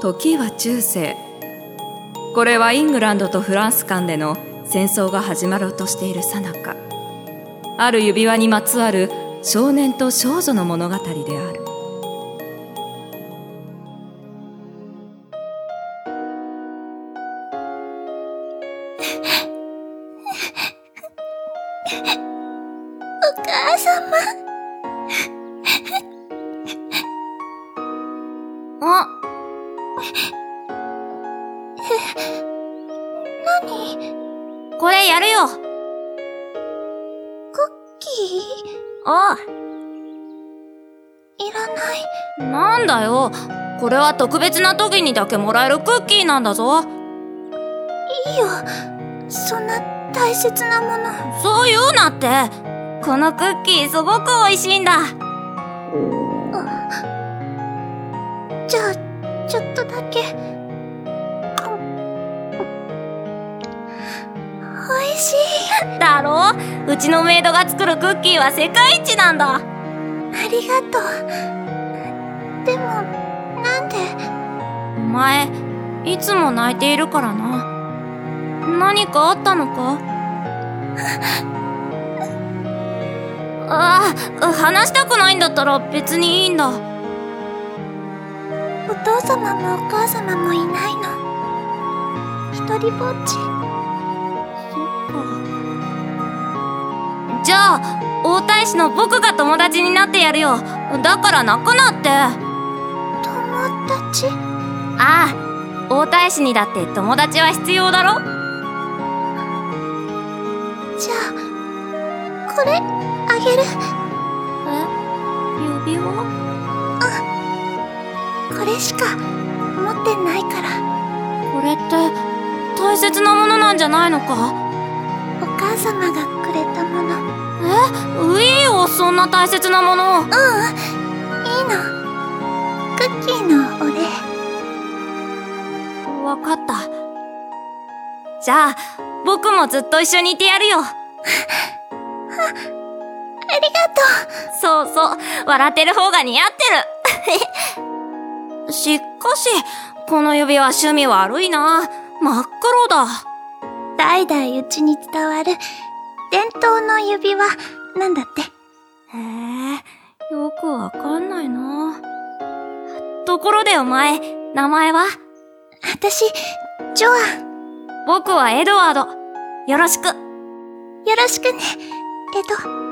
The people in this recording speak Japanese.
時は中世。これはイングランドとフランス間での戦争が始まろうとしている最中、ある指輪にまつわる少年と少女の物語である。 お母様。 あ、 何？ これやるよ。 クッキー？ あ、 いらない。 なんだよ。これは特別な時にだけもらえるクッキーなんだぞ。 いいよ。そんな大切なもの。 そう言うなって。このクッキーすごく美味しいんだ。 じゃあ、ちょっとだけ。美味しい。 だろ？うちのメイドが作るクッキーは世界一なんだ。 ありがとう。でも、なんで？ お前、いつも泣いているからな。何かあったのか？話したくないんだったら別にいいんだ。 お父様もお母様もいないの。一人ぼっち。 そっか。じゃあ、王太子の僕が友達になってやるよ。だから泣くなって。 友達？ ああ、王太子にだって友達は必要だろ？ じゃあ、これ、あげる。 指輪？ これしか持ってないから。 これって大切なものなんじゃないのか？ お母様がくれたもの。 いいよ、そんな大切なもの。 いいの。クッキーのお礼。 わかった。じゃあ、僕もずっと一緒にいてやるよ。 ありがとそうそう、笑ってる方が似合ってる。しかし、この指輪趣味悪いな。真っ黒だ。 う。代々うちに伝わる伝統の指輪なんだって。 へえ、よくわかんないな。ところでお前、名前は？ 私、ジョアン。 僕はエドワード。よろしく。 よろしくね、エド。